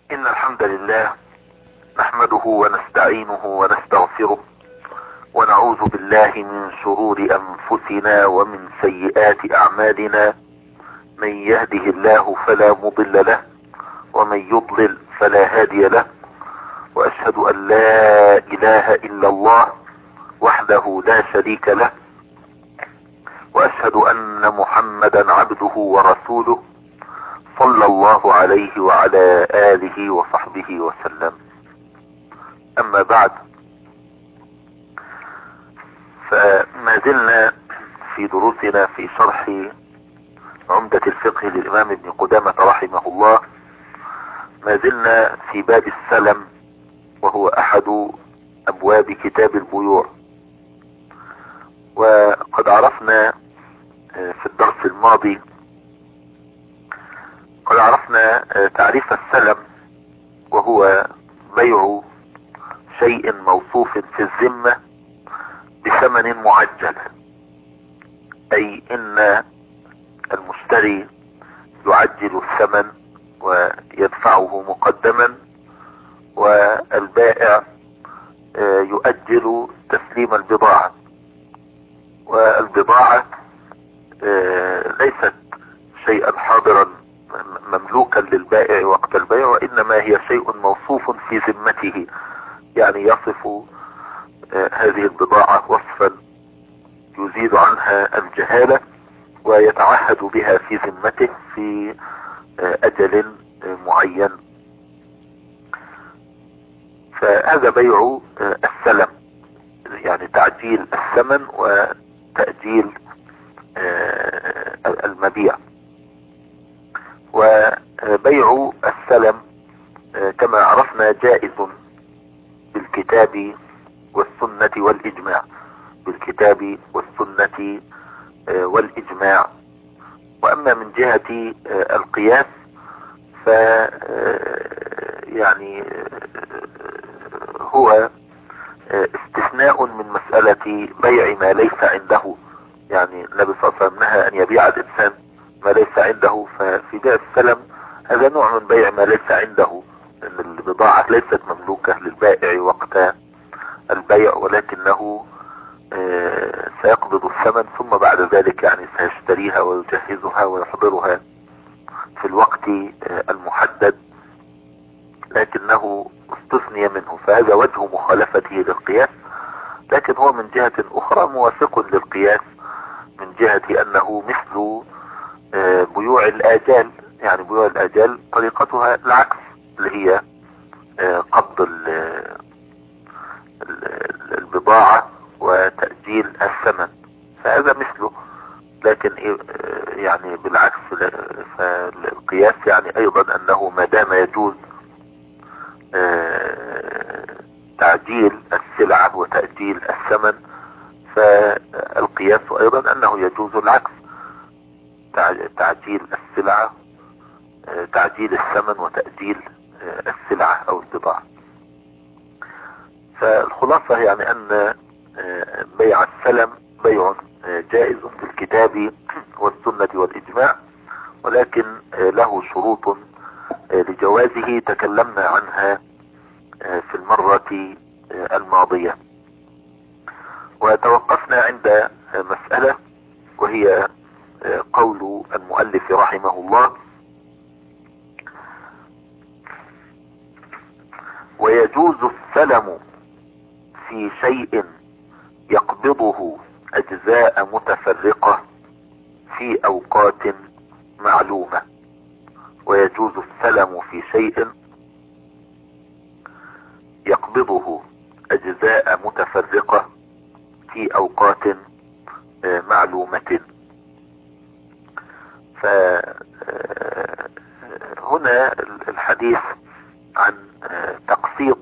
إن الحمد لله نحمده ونستعينه ونستغفره ونعوذ بالله من شرور أنفسنا ومن سيئات أعمالنا. من يهده الله فلا مضل له ومن يضلل فلا هادي له، وأشهد أن لا إله إلا الله وحده لا شريك له، وأشهد أن محمدا عبده ورسوله صلى الله عليه وعلى آله وصحبه وسلم. أما بعد، فما زلنا في دروسنا في شرح عمدة الفقه للإمام ابن قدامة رحمه الله. ما زلنا في باب السلم، وهو أحد أبواب كتاب البيوع. وقد عرفنا في الدرس الماضي تعريف السلم، وهو بيع شيء موصوف في الذمة بثمن معجل، أي إن المشتري يعجل الثمن ويدفعه مقدما، والبائع يؤجل تسليم البضاعة. والبضاعة ليست شيئا حاضرا مملوكا للبائع وقت البيع، وإنما هي شيء موصوف في ذمته، يعني يصف هذه البضاعة وصفا يزيد عنها الجهالة ويتعهد بها في ذمته في أجل معين. فهذا بيع السلم، يعني تعجيل الثمن وتأجيل المبيع. وبيع السلم كما عرفنا جائز بالكتاب والسنة والإجماع، بالكتاب والسنة والإجماع. وأما من جهة القياس ف يعني هو استثناء من مسألة بيع ما ليس عنده. يعني النبي صلى الله عليه وسلم نهى أن يبيع الإنسان ما ليس عنده، ففي بيع السلم هذا نوع من بيع ما ليس عنده، ان البضاعة ليست مملوكة للبائع وقت البيع، ولكنه سيقبض الثمن ثم بعد ذلك يعني سيشتريها ويجهزها ويحضرها في الوقت المحدد، لكنه استثني منه. فهذا وجه مخالفته للقياس، لكن هو من جهة أخرى موافق للقياس من جهة أنه مثل بيوع الآجال. يعني بيوع الآجال طريقتها العكس، اللي هي قبض البضاعة وتأجيل الثمن، فهذا مثله. لكن يعني بالعكس، فالقياس يعني أيضا أنه ما دام يجوز تعجيل السلعة وتأجيل الثمن، فالقياس أيضا أنه يجوز العكس، تعجيل السلعة، تعجيل الثمن وتأجيل السلعة أو البضاعة. فالخلاصة يعني أن بيع السلم بيع جائز في الكتاب والسنة والإجماع، ولكن له شروط لجوازه تكلمنا عنها في المرة الماضية. وتوقفنا عند مسألة، وهي قول المؤلف رحمه الله: ويجوز السلم في شيء يقبضه أجزاء متفرقة في أوقات معلومة. ويجوز السلم في شيء يقبضه أجزاء متفرقة في أوقات معلومة. فهنا الحديث عن تقسيط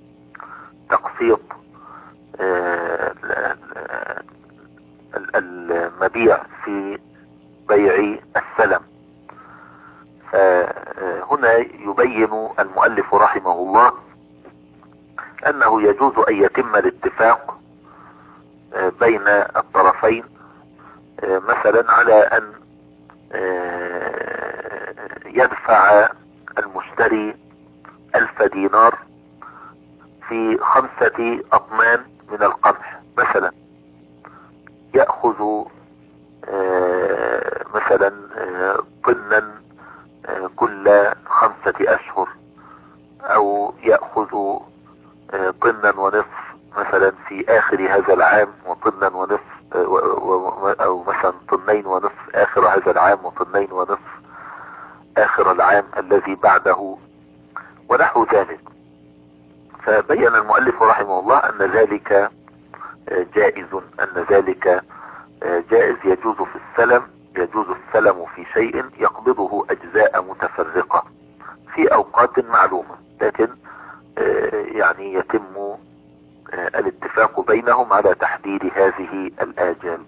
المبيع في بيع السلم. فهنا يبين المؤلف رحمه الله أنه يجوز أن يتم الاتفاق بين الطرفين، مثلا على أن يدفع المشتري 1000 دينار في 5 أطمان من القمح مثلا، يأخذ مثلا طنا كل 5 أشهر، أو يأخذ طنا ونصف مثلا في آخر هذا العام، وطنا ونصف أو مثلا طنين ونصف آخر هذا العام، وطنين ونصف آخر العام الذي بعده، ونحو ذلك. فبين المؤلف رحمه الله أن ذلك جائز، أن ذلك جائز، يجوز في السلم، يجوز السلم في شيء يقبضه أجزاء متفرقة في أوقات معلومة، لكن يعني يتم الاتفاق بينهم على تحديد هذه الآجال.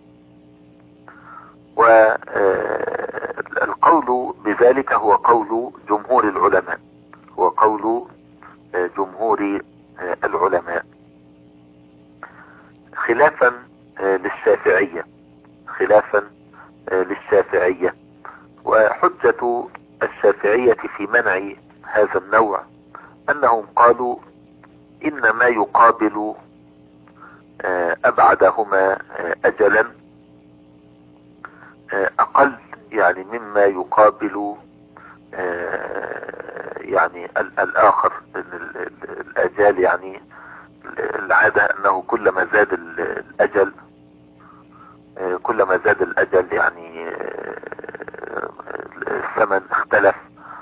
والقول بذلك هو قول جمهور العلماء، هو قول جمهور العلماء، خلافا للشافعية، خلافا للشافعية. وحجة الشافعية في منع هذا النوع أنهم قالوا إن ما يقابل أبعدهما أجلا أقل يعني مما يقابل يعني الآخر. الأجال يعني العادة أنه كلما زاد الأجل، كلما زاد الأجل يعني الثمن اختلف،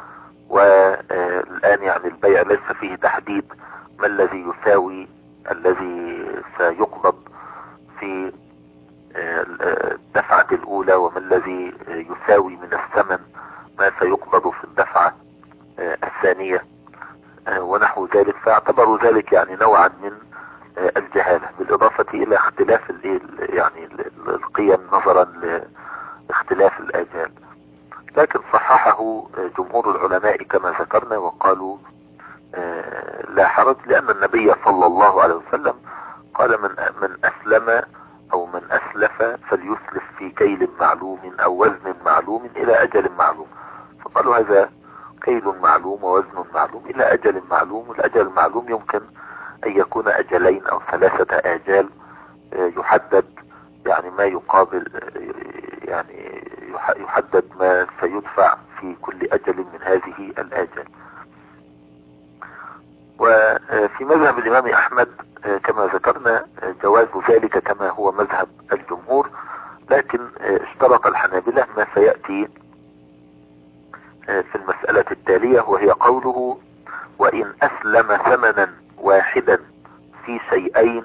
والآن يعني البيع ليس فيه تحديد ما الذي يساوي الذي سيقبض في الدفعة الأولى، وما الذي يساوي من الثمن ما سيقبض في الدفعة الثانية ونحو ذلك. فاعتبروا ذلك يعني نوعا من الجهالة، بالإضافة إلى اختلاف يعني القيم نظرا لاختلاف الآجال. لكن صححه جمهور العلماء كما ذكرنا، وقالوا لا حرج، لأن النبي صلى الله عليه وسلم قال من أسلم أو من أسلف فليسلف في كيل معلوم أو وزن معلوم إلى أجل معلوم. فقالوا هذا كيل معلوم ووزن معلوم إلى أجل معلوم، والأجل المعلوم يمكن أن يكون أجلين أو 3 آجال، يحدد يعني ما يقابل، يعني يحدد ما سيدفع في كل أجل من هذه الآجال. وفي مذهب الإمام أحمد كما ذكرنا جواز ذلك كما هو مذهب الجمهور، لكن اشترط الحنابلة ما سيأتي في المسألة التالية، وهي قوله وإن أسلم ثمنا واحدا في شيئين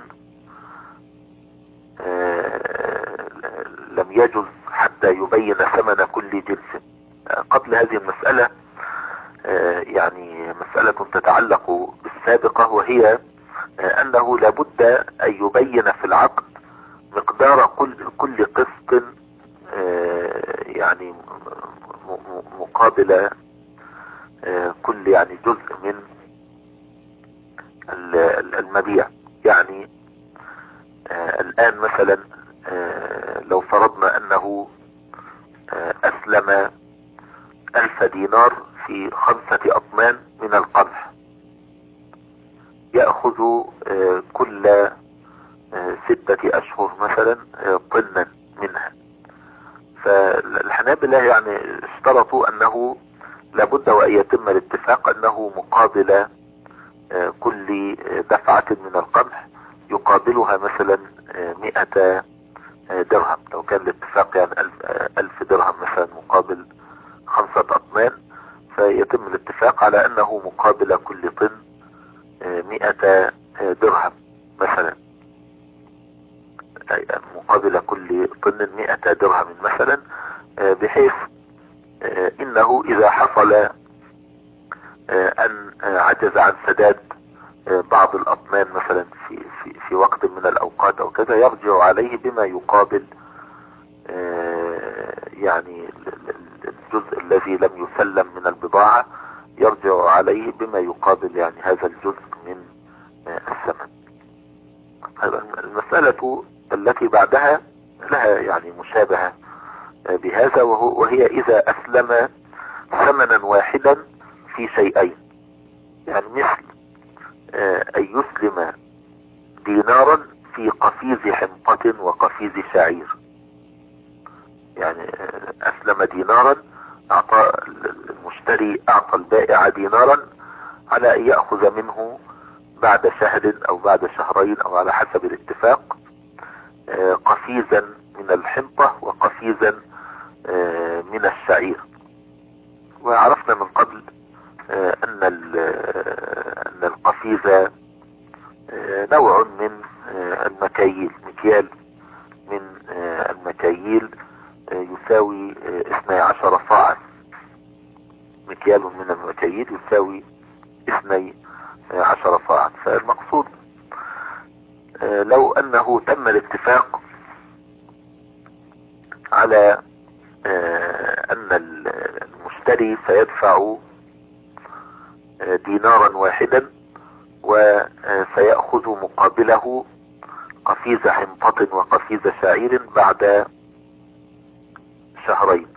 لم يجز حتى يبين ثمن كل جنس. قبل هذه المسألة يعني مسألة تتعلق بالسابقة، وهي أنه لابد أن يبين في العقد مقدار كل قسط يعني مقابل كل يعني جزء من المبيع. يعني الآن مثلا لو فرضنا أنه أسلم 1000 دينار في 5 أطمان من القمح، يأخذ كل 6 أشهر مثلا طنا منها. فالحنابلة يعني اشترطوا أنه لابد وأن يتم الاتفاق أنه مقابل كل دفعة من القمح يقابلها مثلا 100 درهم. لو كان الاتفاق يعني 1000 درهم مثلا مقابل 5 أطمان، فيتم الاتفاق على أنه مقابل كل طن 100 درهم مثلا، مقابل كل طن 100 درهم مثلا، بحيث إنه إذا حصل أن عجز عن سداد بعض الأطمان مثلا في وقت من الأوقات أو كذا، يرجع عليه بما يقابل يعني الجزء الذي لم يسلم من البضاعة، يرجع عليه بما يقابل يعني هذا الجزء من الثمن. المسألة التي بعدها لها يعني مشابهة بهذا، وهي إذا أسلم ثمنا واحدا في شيئين. يعني مثل أن يسلم دينارا في قفيز حنطة وقفيز شعير. يعني أسلم دينارا، أعطى المشتري، أعطى البائع دينارا على أن يأخذ منه بعد شهر أو بعد شهرين أو على حسب الاتفاق قفيزا من الحنطة وقفيزا من الشعير. وعرفنا من قبل أن القفيز نوع من المكاييل، مكيال من المكاييل يساوي 12 صاعا. مكيال من المكاييل يساوي 12 صاعا. فالمقصود لو أنه تم الاتفاق على أن المشتري سيدفع دينارا واحدا وسيأخذ مقابله قفيز حنطة وقفيز شعير بعد شهرين،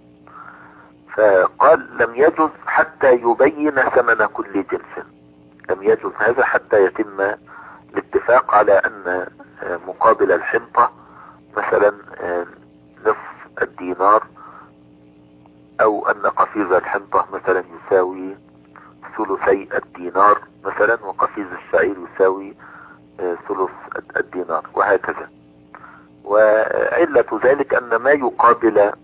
فقال لم يجوز حتى يبين ثمن كل جنس. لم يجوز هذا حتى يتم الاتفاق على أن مقابل الحنطة مثلا نصف الدينار، أو أن قفيز الحنطة مثلا يساوي ثلثي الدينار مثلا، وقفيز الشعير يساوي ثلث الدينار، وهكذا. وعلة ذلك أن ما يقابل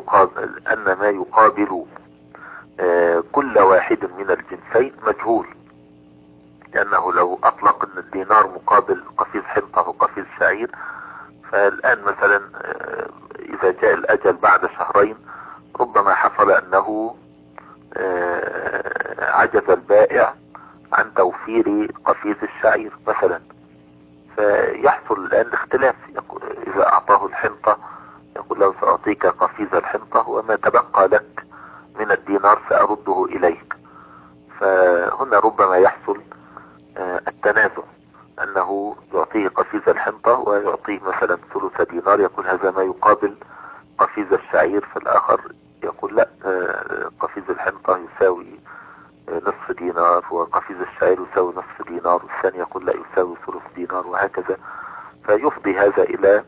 كل واحد من الجنسين مجهول، لأنه لو أطلق أن الدينار مقابل قفيز حنطة وقفيز شعير، فالآن مثلا إذا جاء الأجل بعد شهرين ربما حصل أنه عجز البائع عن توفير قفيز الشعير مثلا، فيحصل الآن الاختلاف. إذا أعطاه الحنطة يقول له سأعطيك قفيز الحنطة وما تبقى لك من الدينار سأرده إليك. فهنا ربما يحصل التنازع، أنه يعطيه قفيز الحنطة ويعطيه مثلا ثلث دينار، يقول هذا ما يقابل قفيز الشعير، فالآخر يقول لا، قفيز الحنطة يساوي نصف دينار وقفيز الشعير يساوي نصف دينار، والثاني يقول لا يساوي ثلث دينار، وهكذا. فيفضي هذا إلى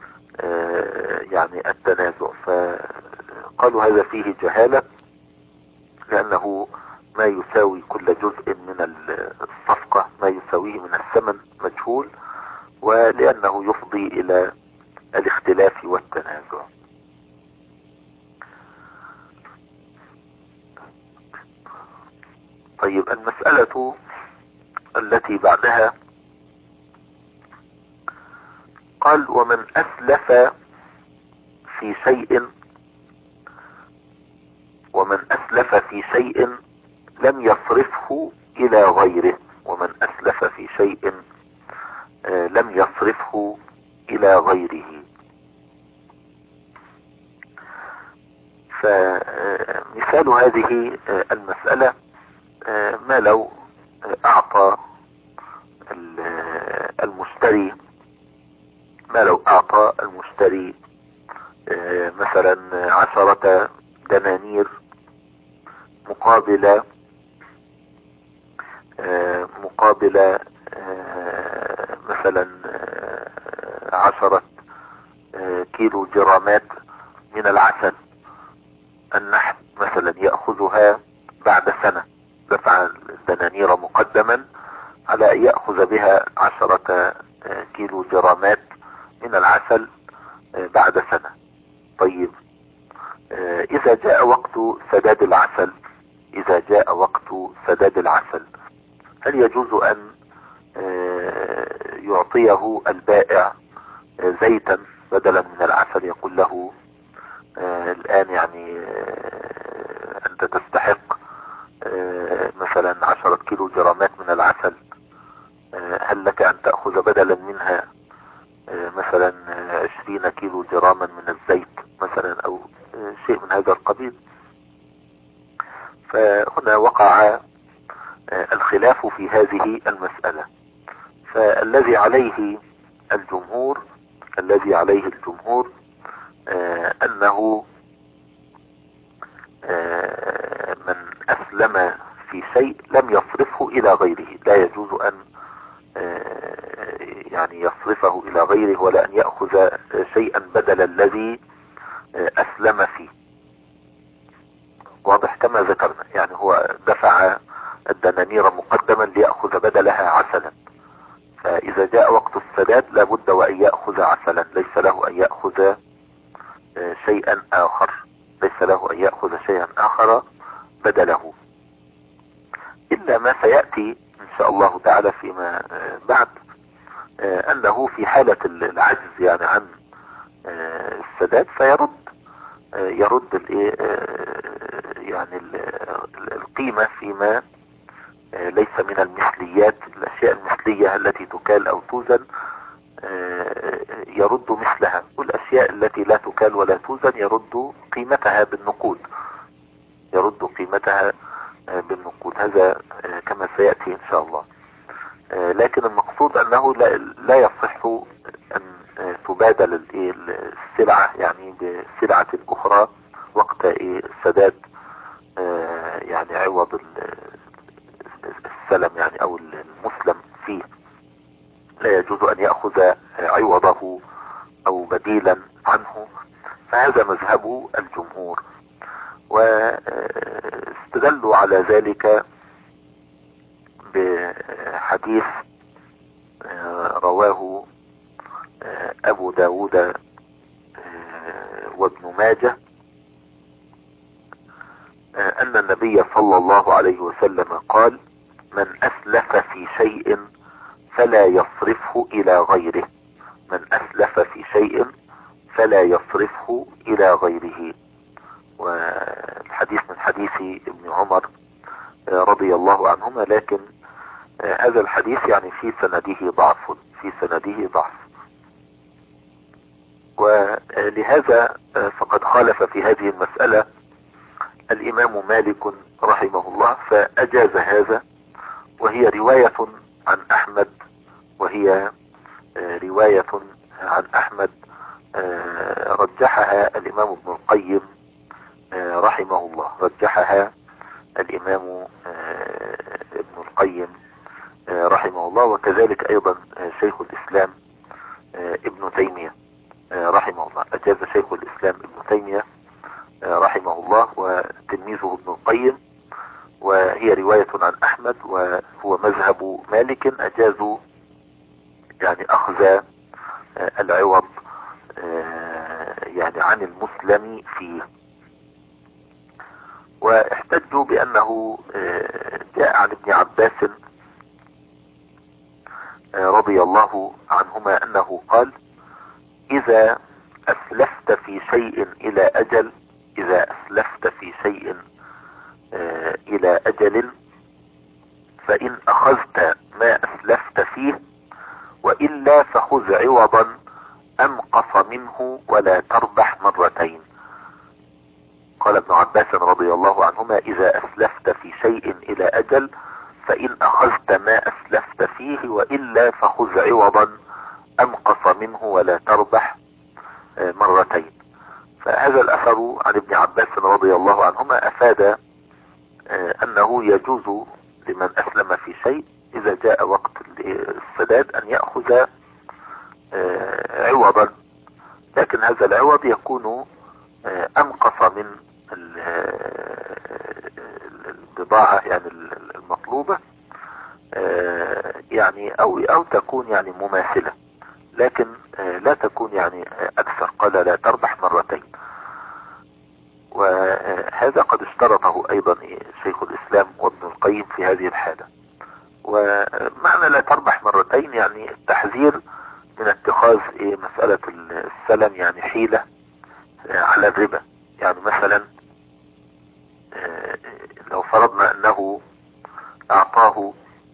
يعني التنازع. فقالوا هذا فيه جهالة، لأنه ما يساوي كل جزء من الصفقة ما يساويه من الثمن مجهول، ولأنه يفضي إلى الاختلاف والتنازع. طيب، المسألة التي بعدها قال ومن أسلف في شيء لم يصرفه إلى غيره. ومن أسلف في شيء لم يصرفه إلى غيره. فمثال هذه المسألة ما لو أعطى المشتري مثلا 10 دنانير مقابل مثلا 10 كيلو جرامات من العسل النحل مثلا، يأخذها بعد سنة. دفع الدنانير مقدما على أن يأخذ بها 10 كيلو جرامات من العسل بعد سنة. طيب، إذا جاء وقت سداد العسل هل يجوز أن يعطيه البائع زيتا بدلا من العسل؟ يقول له الآن يعني أنت تستحق مثلا 10 كيلو جرامات من العسل، هل لك أن تأخذ بدلا منها مثلا 20 كيلو جراما من الزيت مثلا، أو شيء من هذا القبيل؟ فهنا وقع الخلاف في هذه المسألة. فالذي عليه الجمهور أنه من أسلم في شيء لم يصرفه الى غيره، لا يجوز ان يعني يصرفه الى غيره ولا ان يأخذ شيئا بدل الذي اسلم فيه. واضح؟ كما ذكرنا يعني هو دفع الدنانير مقدما ليأخذ بدلها عسلا، فاذا جاء وقت السداد لابد وان يأخذ عسلا، ليس له ان يأخذ شيئا اخر، ليس له ان يأخذ شيئا اخر بدله، الا ما سيأتي ان شاء الله تعالى فيما بعد، انه في حالة العجز يعني عن السداد يرد يعني القيمة فيما ليس من المثليات، الاشياء المثلية التي تكال او توزن يرد مثلها، والاشياء التي لا تكال ولا توزن يرد قيمتها بالنقود، يرد قيمتها بالنقود. هذا كما سيأتي ان شاء الله. لكن المقصود انه لا يصح ان تبادل السلعة يعني بسلعة اخرى وقت السداد، يعني عوض السلم يعني او المسلم فيه، لا يجوز ان يأخذ عوضه او بديلا عنه، فهذا مذهب الجمهور. واستدلوا على ذلك بحديث رواه ابو داود وابن ماجه ان النبي صلى الله عليه وسلم قال: من اسلف في شيء فلا يصرفه الى غيره، من اسلف في شيء فلا يصرفه الى غيره. والحديث من حديث ابن عمر رضي الله عنهما، لكن هذا الحديث يعني في سنده ضعف، في سنده ضعف، ولهذا فقد خالف في هذه المسألة الامام مالك رحمه الله فاجاز هذا، وهي رواية عن احمد، وهي رواية عن احمد رجحها الامام ابن القيم رحمه الله، رجحها الامام ابن القيم رحمه الله، وكذلك ايضا شيخ الاسلام ابن تيمية رحمه الله، اجاز شيخ الاسلام ابن تيمية رحمه الله وتلميذه ابن القيم، وهي رواية عن احمد وهو مذهب مالك، اجازوا يعني اخذ العوض يعني عن المسلم فيه. واحتجوا بانه جاء عن ابن عباس رضي الله عنهما انه قال: اذا اسلفت في شيء الى اجل، اذا اسلفت في شيء الى اجل فان اخذت ما اسلفت فيه والا فخذ عوضا انقص منه ولا تربح مرتين. قال ابن عباس رضي الله عنهما: اذا اسلفت في شيء الى اجل فان اخذت ما اسلفت فيه والا فخذ عوضا انقص منه ولا تربح مرتين. فهذا الاثر عن ابن عباس رضي الله عنهما افاد انه يجوز لمن اسلم في شيء اذا جاء وقت السداد ان يأخذ عوضا، لكن هذا العوض يكون انقص من البضاعة يعني المطلوبة، يعني او تكون يعني مماثلة، لكن لا تكون يعني اكثر. قال: لا تربح مرتين. وهذا قد اشترطه ايضا شيخ الاسلام وابن القيم في هذه الحالة. ومعنى لا تربح مرتين يعني التحذير من اتخاذ مسألة السلم يعني حيلة على الربا. يعني مثلا لو فرضنا انه اعطاه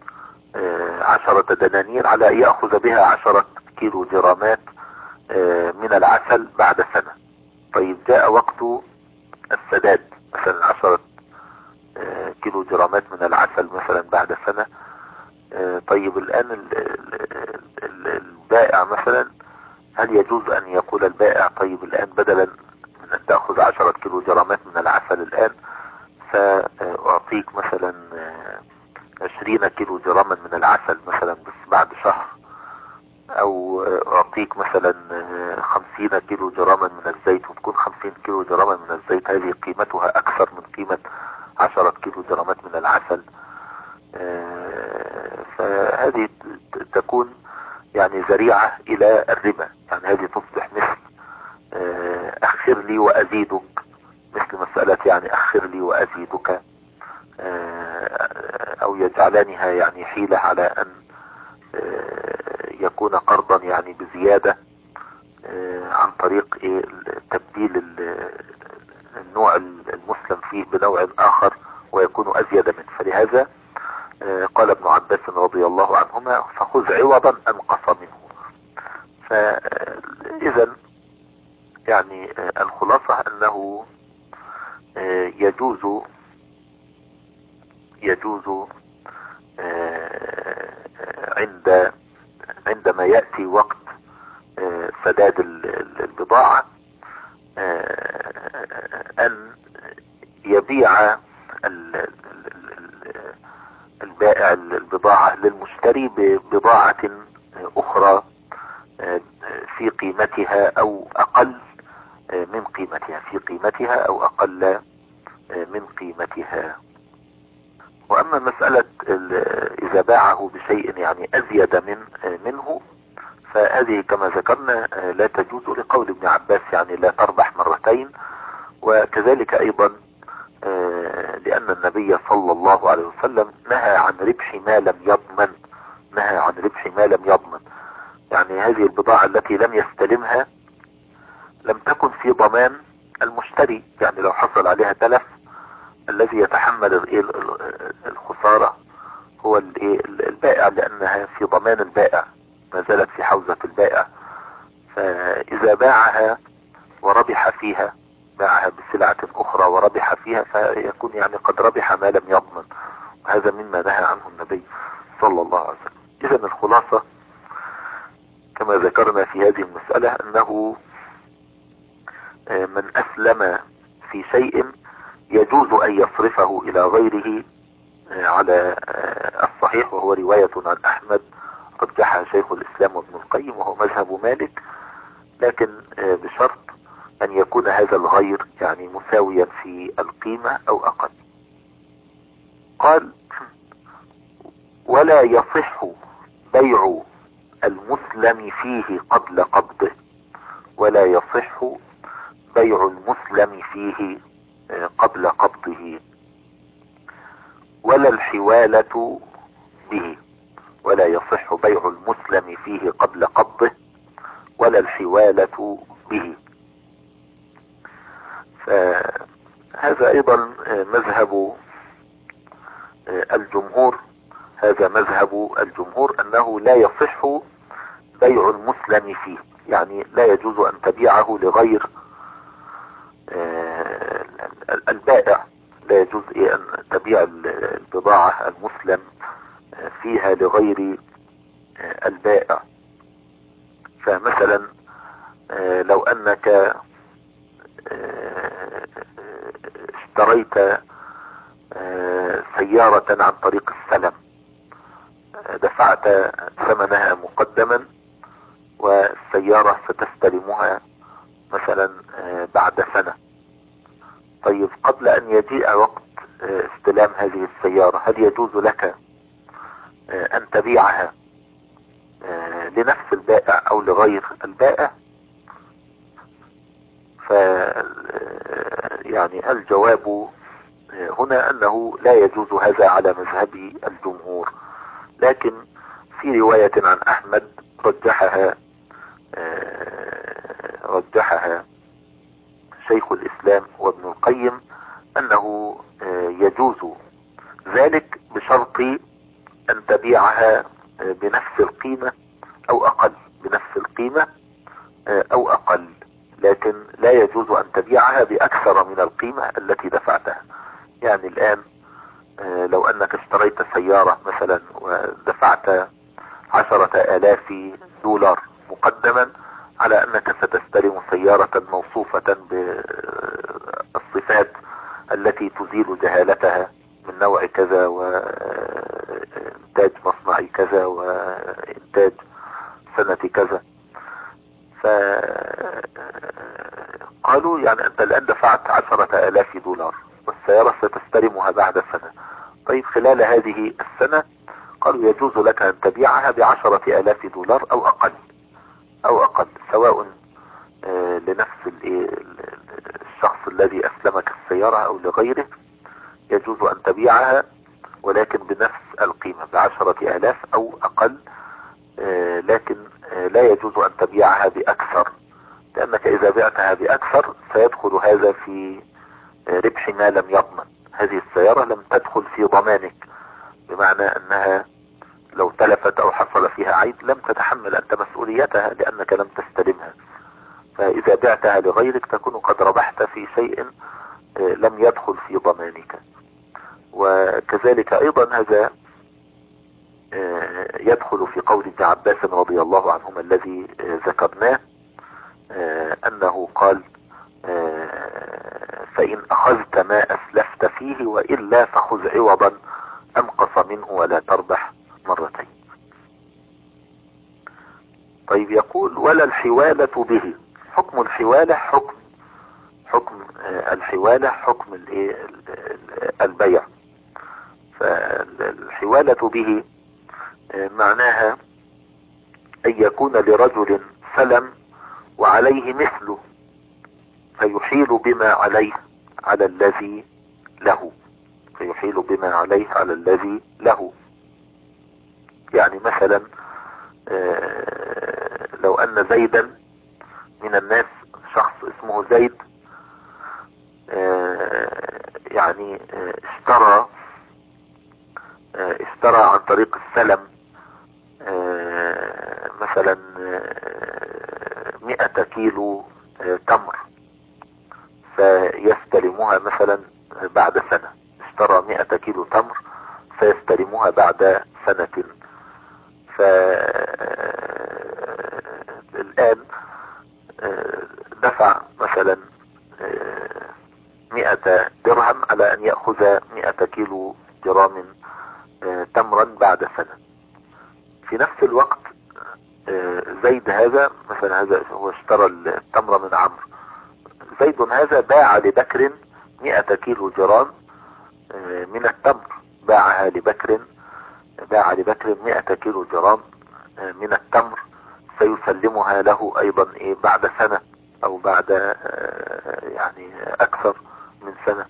10 دنانير على ان يأخذ بها 10 كيلو جرامات من العسل بعد سنة. طيب جاء وقت السداد مثلا 10 كيلو جرامات من العسل مثلا بعد سنة. طيب الآن البائع مثلا، هل يجوز أن يقول البائع: طيب الآن بدلا من أن تأخذ 10 كيلو جرامات من العسل الآن سأعطيك مثلا 20 كيلو جراما من العسل مثلا بس بعد شهر، او اعطيك مثلا 50 كيلو جراما من الزيت وتكون 50 كيلو جراما من الزيت، هذه قيمتها اكثر من قيمة 10 كيلو جرامات من العسل. فهذه تكون يعني ذريعة الى الربا، يعني هذه تصبح مثل اخر لي وازيدك، مثل مسألة يعني اخر لي وازيدك، او يجعلانها يعني حيلة على ان يكون قرضا يعني بزيادة عن طريق تبديل النوع المسلم فيه بنوع اخر ويكون ازيد منه. فلهذا قال ابن عباس رضي الله عنهما فخذ عوضا انقص منه. فاذا يعني الخلاصة انه يجوز عندما يأتي وقت سداد البضاعة ان يبيع البائع البضاعة للمشتري ببضاعة اخرى في قيمتها او اقل من قيمتها، في قيمتها او اقل من قيمتها. واما مسألة اذا باعه بشيء يعني ازيد منه، فهذه كما ذكرنا لا تجوز لقول ابن عباس يعني لا تربح مرتين. وكذلك ايضا لان النبي صلى الله عليه وسلم نهى عن ربح ما لم يضمن، نهى عن ربح ما لم يضمن، يعني هذه البضاعة التي لم يستلمها لم تكن في ضمان المشتري، يعني لو حصل عليها تلف الذي يتحمل الخسارة هو البائع، لانها في ضمان البائع، ما زالت في حوزة البائع. فاذا باعها وربح فيها، باعها بسلعة اخرى وربح فيها، فيكون يعني قد ربح ما لم يضمن، وهذا مما نهى عنه النبي صلى الله عليه وسلم. اذا الخلاصة كما ذكرنا في هذه المسألة انه من اسلم في شيء يجوز ان يصرفه الى غيره على الصحيح، وهو رواية عن احمد رجحها شيخ الاسلام وابن القيم وهو مذهب مالك، لكن بشرط ان يكون هذا الغير يعني مساويا في القيمة او اقل. قال ولا يصح بيع المسلم فيه قبل قبضه، ولا يصح بيع المسلم فيه قبل قبضه، ولا الحوالة به، ولا يصح بيع المسلم فيه قبل قبضه ولا الحوالة به. فهذا ايضا مذهب الجمهور، هذا مذهب الجمهور انه لا يصح بيع المسلم فيه، يعني لا يجوز ان تبيعه لغير البائع، لا يجوز ان تبيع البضاعة المسلم فيها لغير البائع. فمثلا لو انك اشتريت سيارة عن طريق السلم، دفعت ثمنها مقدما والسيارة ستستلمها مثلا بعد سنة. طيب قبل ان يجيء وقت استلام هذه السيارة هل يجوز لك ان تبيعها لنفس البائع او لغير البائع؟ يعني الجواب هنا انه لا يجوز هذا على مذهب الجمهور، لكن في رواية عن احمد رجحها شيخ الاسلام وابن القيم انه يجوز ذلك بشرط ان تبيعها بنفس القيمة او اقل، بنفس القيمة او اقل، لكن لا يجوز ان تبيعها باكثر من القيمة التي دفعتها. يعني الان لو انك اشتريت سيارة مثلا ودفعت 10,000 دولار مقدما على انك ستستلم سيارة موصوفة بالصفات التي تزيل جهالتها من نوع كذا وإنتاج مصنعي كذا وإنتاج سنة كذا. فقالوا يعني أنت الآن دفعت 10,000 دولار والسيارة ستستلمها بعد سنة. طيب خلال هذه السنة قالوا يجوز لك أن تبيعها ب10,000 دولار أو أقل، أو أقل، سواء لنفس الشخص الذي أسلمك السيارة أو لغيره، يجوز أن تبيعها ولكن بنفس القيمة ب10,000 أو أقل، لكن لا يجوز أن تبيعها بأكثر، لأنك إذا بعتها بأكثر سيدخل هذا في ربح ما لم يضمن. هذه السيارة لم تدخل في ضمانك، بمعنى أنها لو تلفت أو حصل فيها عيب لم تتحمل أنت مسؤوليتها لأنك لم تستلمها. فإذا بعتها لغيرك تكون قد ربحت في شيء لم يدخل في ضمانك. وكذلك أيضا هذا يدخل في قول ابن عباس رضي الله عنهما الذي ذكرناه، أنه قال فإن أخذت ما أسلفت فيه وإلا فخذ عوضا أنقص منه ولا تربح مرتين. طيب يقول ولا الحوالة به. حكم الحوالة حكم الحوالة حكم البيع. فالحوالة به معناها أن يكون لرجل سلم وعليه مثله فيحيل بما عليه على الذي له، فيحيل بما عليه على الذي له. يعني مثلا لو أن زيدا من الناس، شخص اسمه زيد، يعني اشترى عن طريق السلم مثلا 100 كيلو تمر فيستلمها مثلا بعد سنة. اشترى 100 كيلو تمر فيستلمها بعد سنة. فالآن دفع مثلا 100 درهم على أن يأخذ 100 كيلو جرام تمرا بعد سنة. في نفس الوقت زيد هذا مثلا، هذا هو اشترى التمر من عمرو. زيد هذا باع لبكر 100 كيلو جرام من التمر، باع لبكر 100 كيلو جرام من التمر، سيسلمها له ايضا بعد سنة او بعد يعني اكثر من سنة.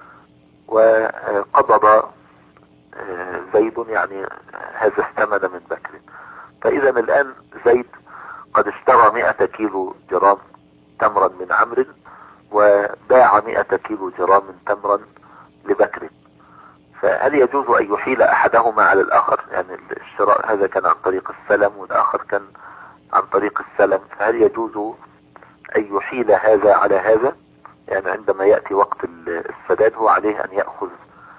وقبض زيد يعني هذا الثمن من بكر. فاذا الان زيد قد اشترى 100 كيلو جرام تمرا من عمرو وباع 100 كيلو جرام تمرا لبكر. فهل يجوز ان يحيل احدهما على الاخر؟ يعني الشراء هذا كان عن طريق السلم والاخر كان عن طريق السلم، فهل يجوز ان يحيل هذا على هذا؟ يعني عندما يأتي وقت السداد هو عليه ان يأخذ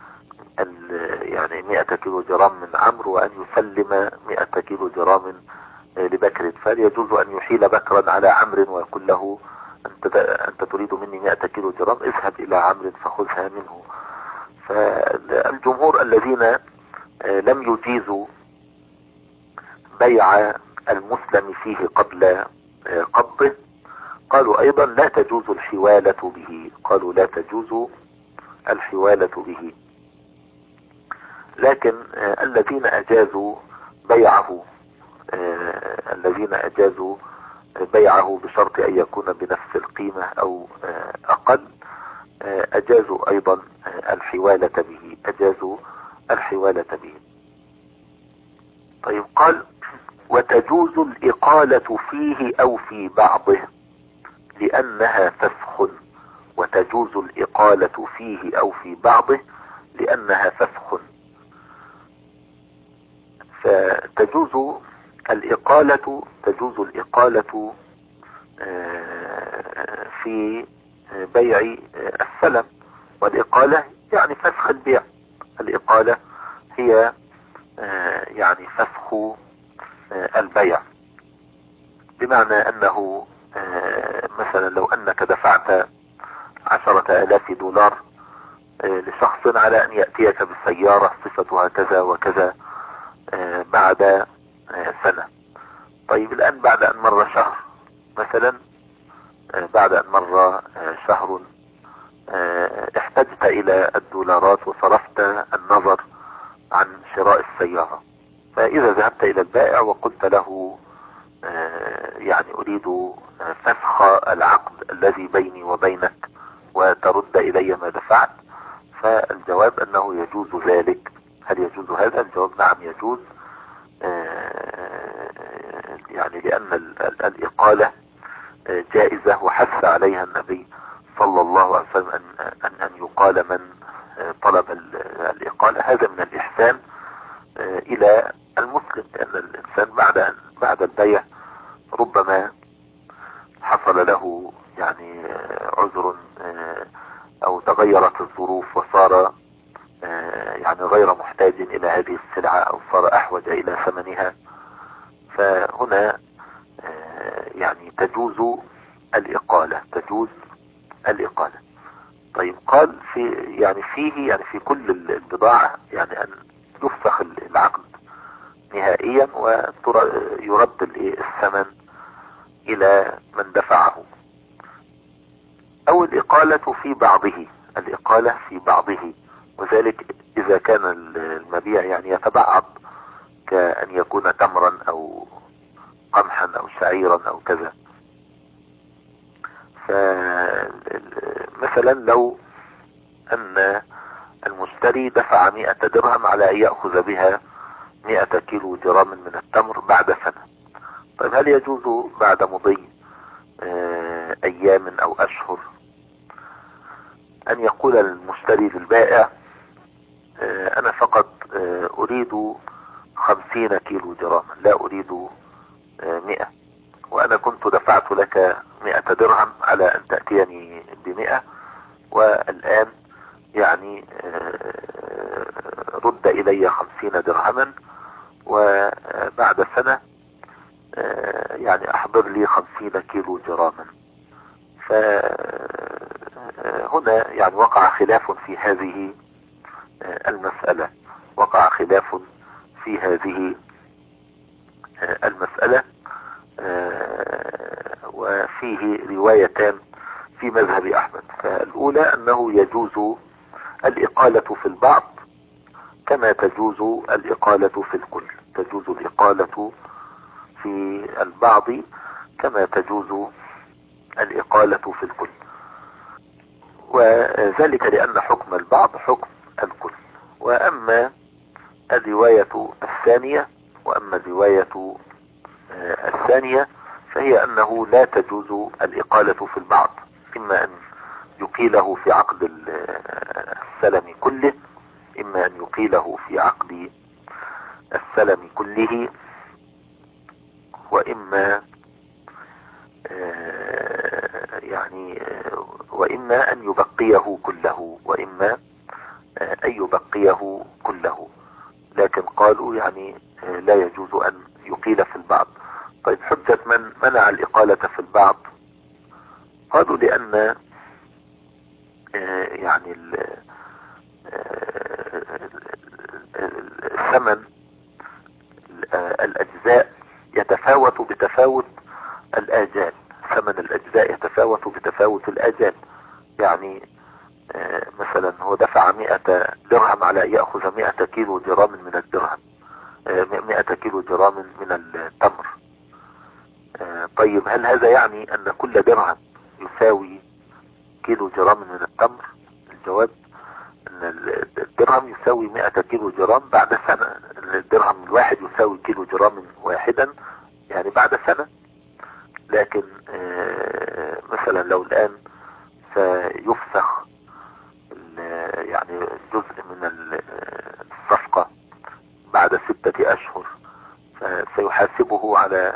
يعني 100 كيلو جرام من عمرو وان يسلم 100 كيلو جرام لبكر. فهل يجوز ان يحيل بكرا على عمرو ويقول له انت تريد مني 100 كيلو جرام، اذهب الى عمرو فخذها منه؟ فالجمهور الذين لم يجيزوا بيع المسلم فيه قبل قبضه قالوا ايضا لا تجوز الحوالة به، قالوا لا تجوز الحوالة به. لكن الذين اجازوا بيعه بشرط ان يكون بنفس القيمة او اقل اجازوا ايضا الحوالة به. طيب قال وتجوز الإقالة فيه أو في بعضه لأنها فسخ. وتجوز الإقالة فيه أو في بعضه لأنها فسخ. فتجوز الإقالة في بيع السلم، والإقالة يعني فسخ البيع. الإقالة هي يعني فسخ البيع، بمعنى أنه مثلا لو أنك دفعت 10,000 دولار لشخص على ان يأتيك بالسيارة صفتها كذا وكذا بعد سنة. طيب الان بعد ان مر شهر مثلا، بعد ان مر شهر احتجت الى الدولارات وصرفت النظر عن شراء السيارة. فاذا ذهبت الى البائع وقلت له يعني اريد فسخ العقد الذي بيني وبينك وترد الي ما دفعت، فالجواب انه يجوز ذلك. هل يجوز هذا؟ الجواب نعم يجوز، يعني لان الاقالة جائزة وحث عليها النبي صلى الله عليه وسلم ان يقال من طلب الاقالة. هذا من الاحسان الى المسلم، لان الانسان بعد البيع ربما حصل له يعني عذر او تغيرت الظروف وصار يعني غير محتاج الى هذه السلعة او صار احوج الى ثمنها، فهنا يعني تجوز الإقالة، تجوز الإقالة. طيب قال في كل البضاعة يعني أن يفسخ العقد نهائيا ويرد الثمن إلى من دفعه، أو الإقالة في بعضه، الإقالة في بعضه، وذلك إذا كان المبيع يعني يتبعض كأن يكون تمرا أو قمحا أو شعيرا أو كذا. فمثلا لو أن المشتري دفع 100 درهم على أن يأخذ بها 100 كيلو جرام من التمر بعد سنة، طيب هل يجوز بعد مضي أيام أو أشهر أن يقول المشتري للبائع أنا فقط أريد 50 كيلو جراما لا أريد 100، وأنا كنت دفعت لك 100 درهم على أن تأتيني ب100، والآن يعني رد إلي 50 درهما، وبعد سنة يعني أحضر لي 50 كيلو جراما. فهنا يعني وقع خلاف في هذه المسألة، وقع خلاف في هذه المسألة، وفيه روايتان في مذهب أحمد. فالأولى أنه يجوز الإقالة في البعض كما تجوز الإقالة في الكل، تجوز الإقالة في البعض كما تجوز الإقالة في الكل، وذلك لأن حكم البعض حكم الكل. وأما الرواية الثانية فهي أنه لا تجوز الإقالة في البعض، إما أن يقيله في عقد السلم كله، إما أن يقيله في عقد السلم كله، وإما وإما أن يبقيه كله، وإما أن يبقيه كله. لكن قالوا يعني لا يجوز أن يقيل في البعض. طيب حجة من منع الإقالة في البعض؟ قالوا لأن يعني الثمن الأجزاء يتفاوت بتفاوت الآجال، ثمن الأجزاء يتفاوت بتفاوت الآجال. يعني مثلا هو دفع 100 درهم على أن يأخذ 100 كيلو جرام من الدرهم، 100 كيلو جرام من التمر. طيب هل هذا يعني أن كل درهم يساوي كيلو جرام من التمر؟ الجواب أن الدرهم يساوي 100 كيلو جرام بعد سنة، الدرهم الواحد يساوي كيلو جرام واحدا يعني بعد سنة. لكن مثلا لو الآن سيفسخ يعني جزء من الصفقة بعد 6 أشهر، فسيحاسبه على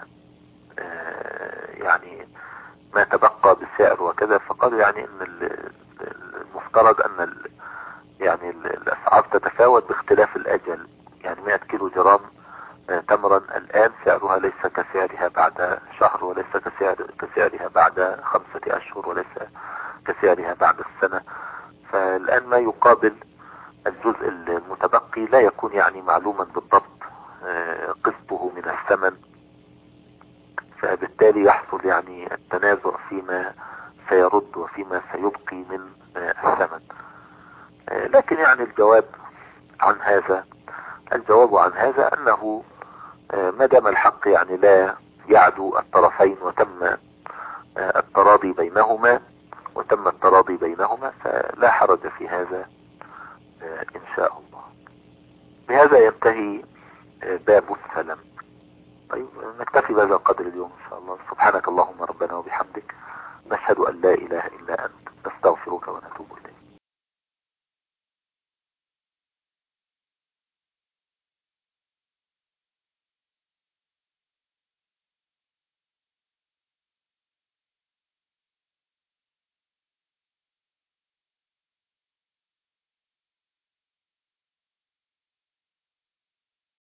يعني ما تبقى بالسعر وكذا. فقالوا يعني ان المفترض ان يعني الاسعار تتفاوت باختلاف الاجل، يعني 100 كيلو جرام تمرا الان سعرها ليس كسعرها بعد شهر، وليس كسعرها بعد 5 أشهر، وليس كسعرها بعد السنة. فالآن ما يقابل الجزء المتبقي لا يكون يعني معلوما بالضبط قسطه من الثمن، فبالتالي يحصل يعني التنازع فيما سيرد وفيما سيبقي من الثمن. لكن يعني الجواب عن هذا أنه ما دام الحق يعني لا يعدو الطرفين وتم التراضي بينهما فلا حرج في هذا إن شاء الله. بهذا ينتهي باب السلم. طيب نكتفي بهذا القدر اليوم إن شاء الله. سبحانك اللهم ربنا وبحمدك، نشهد أن لا إله إلا أنت، نستغفرك ونتوب إليك.